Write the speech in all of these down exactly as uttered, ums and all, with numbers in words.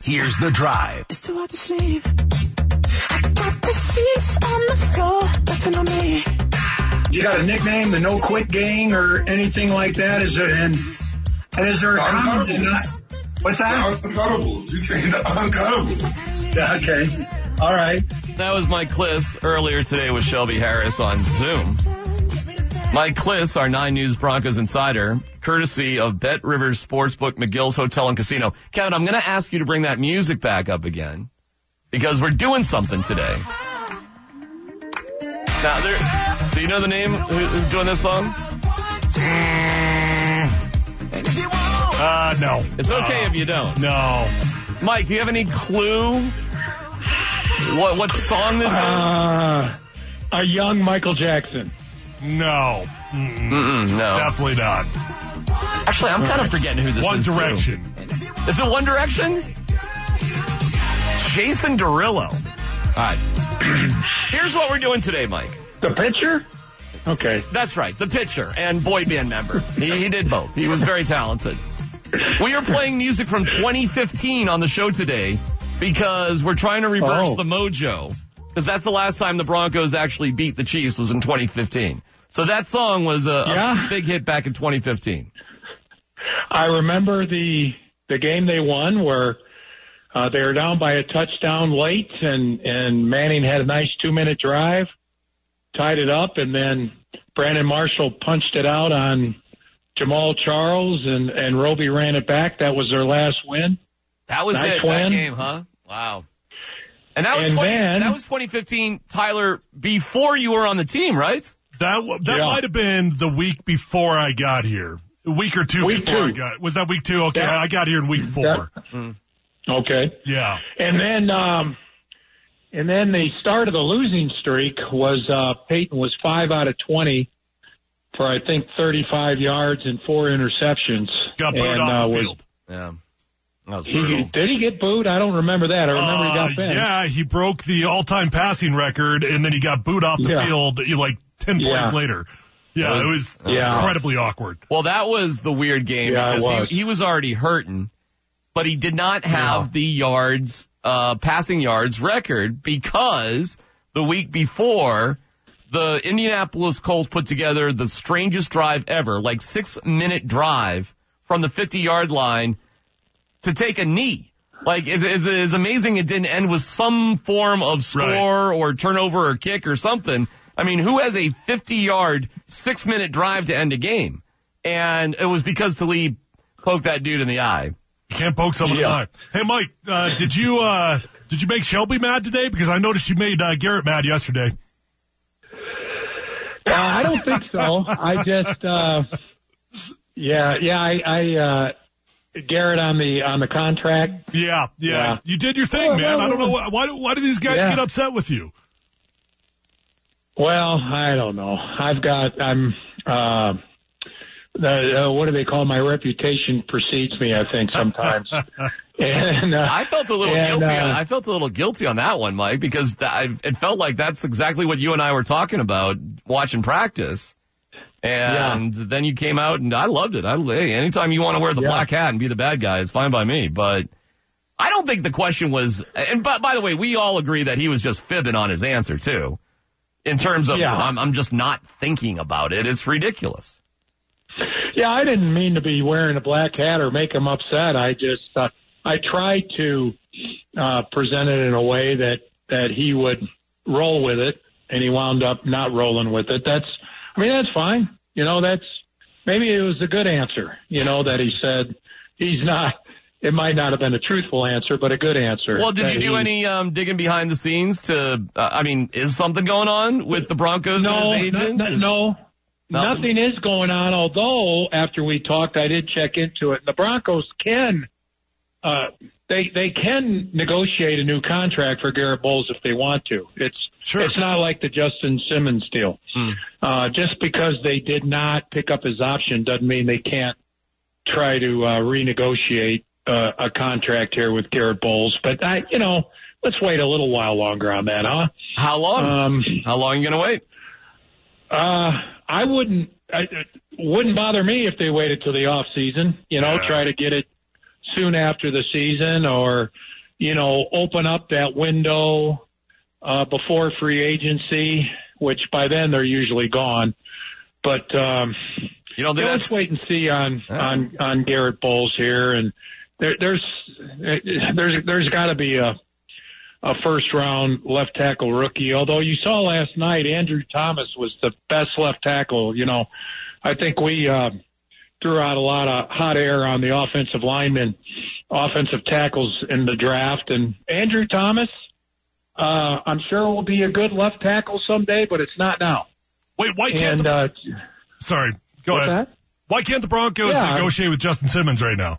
Here's The Drive. It's too hard to sleep. I got the sheets on the floor, nothing on me. You got a nickname, the No Quit Gang, or anything like that? Is there, and, and is there a common denominator? What's that? The Uncuttables. You came to Uncuttables. Yeah, okay. All right. That was Mike Kliss earlier today with Shelby Harris on Zoom. Mike Kliss, our nine News Broncos insider, courtesy of Bet Rivers Sportsbook, McGill's Hotel and Casino. Kevin, I'm going to ask you to bring that music back up again because we're doing something today. Now, there, do you know the name who, who's doing this song? Uh, no. It's okay uh, if you don't. No. Mike, do you have any clue what what song this uh, is? A young Michael Jackson. No. Mm-mm. Mm-mm, no. Definitely not. Actually, I'm kind of forgetting who this One is. One Direction. Too. Is it One Direction? Jason Derulo. All right. Here's what we're doing today, Mike. The pitcher? Okay. That's right, the pitcher and boy band member. He, he did both. He was very talented. We are playing music from twenty fifteen on the show today because we're trying to reverse oh. the mojo. Because that's the last time the Broncos actually beat the Chiefs was in twenty fifteen. So that song was a, yeah. a big hit back in twenty fifteen. I remember the the game they won where uh, they were down by a touchdown late, and, and Manning had a nice two-minute drive, tied it up, and then Brandon Marshall punched it out on Jamal Charles, and, and Roby ran it back. That was their last win. That was nice it, win. that game, huh? Wow. And that was and 20, then, that was twenty fifteen, Tyler, before you were on the team, right? That that yeah. might have been the week before I got here. A week or two week before two. I got. Was that week two? Okay, that, I got here in week four. That, mm. Okay. Yeah. And then, um, and then the start of the losing streak was uh, Peyton was five out of twenty for I think thirty-five yards and four interceptions. Got booed and, off uh, the was, field. Yeah. That was he, did he get booed? I don't remember that. I remember uh, he got banned. Yeah, he broke the all-time passing record, and then he got booed off the yeah. field like ten yeah. plays later. Yeah, was, it was yeah. incredibly awkward. Well, that was the weird game yeah, because was. He, he was already hurting, but he did not have yeah. the yards, uh, passing yards record because the week before, the Indianapolis Colts put together the strangest drive ever, like six-minute drive from the fifty-yard line to take a knee. Like, it's, it's, it's amazing it didn't end with some form of score right. or turnover or kick or something. I mean, who has a fifty-yard, six-minute drive to end a game? And it was because Talib poked that dude in the eye. You can't poke someone yeah. in the eye. Hey, Mike, uh, did you uh, did you make Shelby mad today? Because I noticed you made uh, Garrett mad yesterday. Uh, I don't think so. I just, uh, yeah, yeah, I, I uh, Garrett on the on the contract. Yeah, yeah, yeah. you did your thing, well, man. well, I don't know why. Why do, why do these guys yeah. get upset with you? Well, I don't know. I've got, I'm, uh, the, uh, what do they call my reputation precedes me, I think, sometimes. and, uh, I felt a little and, guilty. uh, On, I felt a little guilty on that one, Mike, because th- I, it felt like that's exactly what you and I were talking about watching practice. And yeah. then you came out, and I loved it. I, hey, anytime you want to wear the yeah. black hat and be the bad guy, it's fine by me. But I don't think the question was, and by, by the way, we all agree that he was just fibbing on his answer, too. In terms of, yeah. I'm, I'm just not thinking about it. It's ridiculous. Yeah, I didn't mean to be wearing a black hat or make him upset. I just, uh, I tried to uh, present it in a way that, that he would roll with it, and he wound up not rolling with it. That's, I mean, that's fine. You know, that's, maybe it was a good answer, you know, that he said he's not, it might not have been a truthful answer, but a good answer. Well, did you do he, any um, digging behind the scenes to, uh, I mean, is something going on with the Broncos no, and his agent? No, no, no. Nothing. Nothing is going on, although after we talked, I did check into it. The Broncos can, uh, they, they can negotiate a new contract for Garrett Bowles if they want to. It's, sure. It's not like the Justin Simmons deal. Hmm. Uh, just because they did not pick up his option doesn't mean they can't try to, uh, renegotiate, uh, a contract here with Garrett Bowles. But I, you know, let's wait a little while longer on that, huh? How long? Um, How long are you going to wait? Uh, I wouldn't, I, it wouldn't bother me if they waited till the off season, you know, Yeah. try to get it soon after the season or, you know, open up that window uh, before free agency, which by then they're usually gone. But um, you don't think let's that's... wait and see on Oh. on on Garrett Bowles here, and there, there's there's there's got to be a a first round left tackle rookie. Although you saw last night, Andrew Thomas was the best left tackle. You know, I think we uh, threw out a lot of hot air on the offensive linemen, offensive tackles in the draft, and Andrew Thomas, uh, I'm sure will be a good left tackle someday, but it's not now. Wait, why can't And the, uh, sorry, go what's ahead. that? Why can't the Broncos Yeah. negotiate with Justin Simmons right now?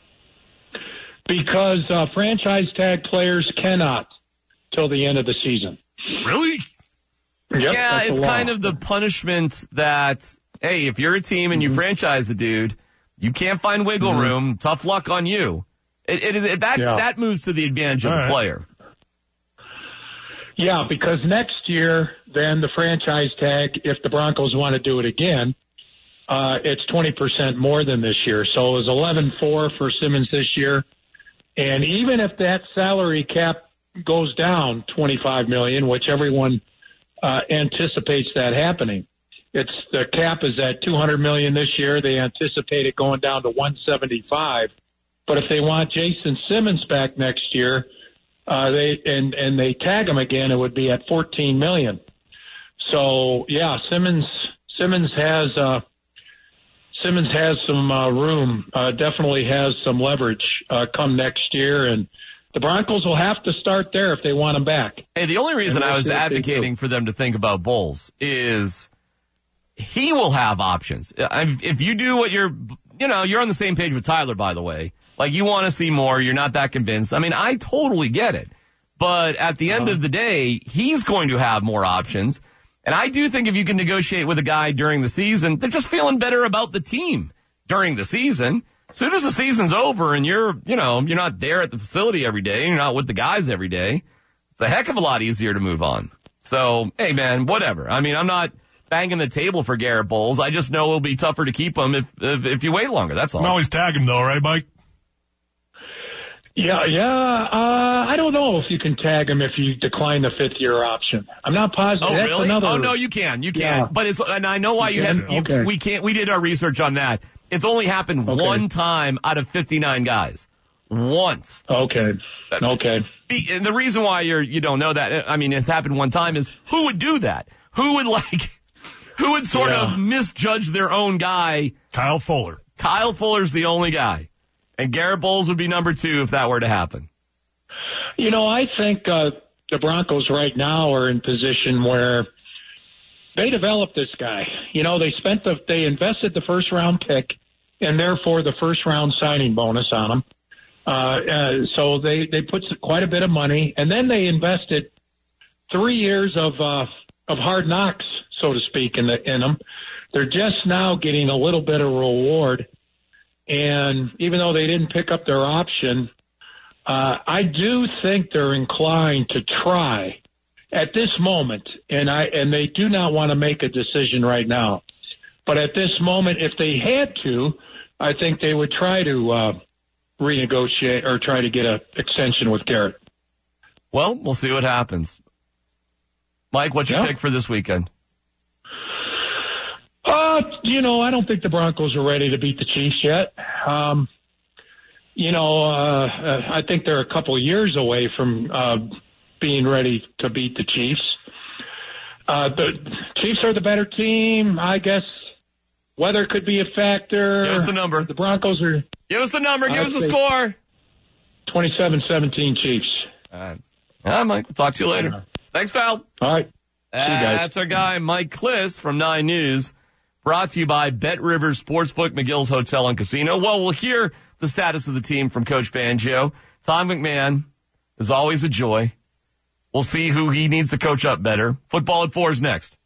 Because uh, franchise tag players cannot till the end of the season. Really? Yep, Yeah, that's it's the law. kind of the punishment that, hey, if you're a team and you Mm-hmm. franchise a dude, you can't find wiggle Mhm. room. Tough luck on you. It, it, it, that Yeah. that moves to the advantage of All the right. player. Yeah, because next year, then the franchise tag, if the Broncos want to do it again, uh, it's twenty percent more than this year. So it was eleven four for Simmons this year. And even if that salary cap goes down twenty-five million dollars, which everyone uh, anticipates that happening, it's the cap is at two hundred million dollars this year. They anticipate it going down to one seventy-five. But if they want Jason Simmons back next year, Uh, they and and they tag him again, it would be at fourteen million dollars. So yeah, Simmons Simmons has uh, Simmons has some uh, room. Uh, definitely has some leverage uh, come next year, and the Broncos will have to start there if they want him back. Hey, the only reason And I we'll was see what they advocating do. for them to think about Bowles is he will have options. I- If you do what you're, you know, you're on the same page with Tyler, by the way. Like, you want to see more. You're not that convinced. I mean, I totally get it. But at the end Uh-huh. of the day, he's going to have more options. And I do think if you can negotiate with a guy during the season, they're just feeling better about the team during the season. As soon as the season's over and you're, you know, you're not there at the facility every day, you're not with the guys every day, it's a heck of a lot easier to move on. So, hey, man, whatever. I mean, I'm not banging the table for Garrett Bowles. I just know it'll be tougher to keep him if if, if you wait longer. That's You all. can always tag him though, right, Mike? Yeah, yeah. Uh, I don't know if you can tag him if you decline the fifth year option. I'm not positive. Oh, That's really? Another, Oh, no, you can. You can. Yeah. But it's, and I know why you, You have, can? you, Okay. we can't, we did our research on that. It's only happened Okay. one time out of fifty-nine guys. Once. Okay. Okay. Be- And the reason why you're, you don't know that, I mean, it's happened one time is who would do that? Who would like, who would sort Yeah. of misjudge their own guy? Kyle Fuller. Kyle Fuller's the only guy. And Garrett Bowles would be number two if that were to happen. You know, I think uh, the Broncos right now are in position where they developed this guy. You know, they spent the they invested the first round pick and therefore the first round signing bonus on him. Uh, uh, so they they put quite a bit of money, and then they invested three years of uh, of hard knocks, so to speak, in the in them. They're just now getting a little bit of reward, and even though they didn't pick up their option. Uh, I do think they're inclined to try at this moment, and I and they do not want to make a decision right now. But at this moment, if they had to, I think they would try to uh, renegotiate or try to get an extension with Garrett. Well, we'll see what happens. Mike, what's your Yeah. pick for this weekend? Uh, you know, I don't think the Broncos are ready to beat the Chiefs yet. Um, You know, uh, uh, I think they're a couple of years away from uh, being ready to beat the Chiefs. Uh, the Chiefs are the better team. I guess weather could be a factor. Give us a number. The Broncos are Give us a number. Give I'd us a say- score. twenty-seven seventeen Chiefs. All right. All right, Mike. We'll talk to you later. Thanks, pal. All right. Uh, you guys. that's our guy, Mike Kliss from Nine News. Brought to you by Bet Rivers Sportsbook, McGill's Hotel and Casino. Well, we'll hear the status of the team from Coach Fangio. Tom McMahon is always a joy. We'll see who he needs to coach up better. Football at four is next.